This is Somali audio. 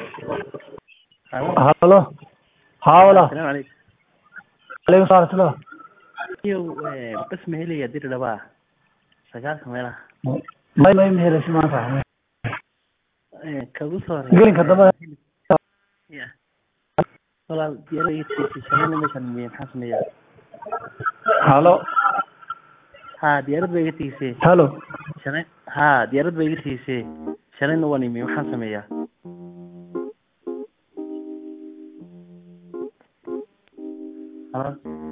Halo. Haa walaal. السلام عليكم. Alaykum salaam. iyo bas ma helaya dir dhaba sagaalka meelaha May mehelayso maanta. kagu soo Gelinka daba. ya walaal diyaaradiisa shalay meeshan maxaa sameeyaa Halo. diyaarad bay iga tiisay Halo. shalay diyaarad bay iga tiisay shalayna waan imi maxaa sameeyaa halo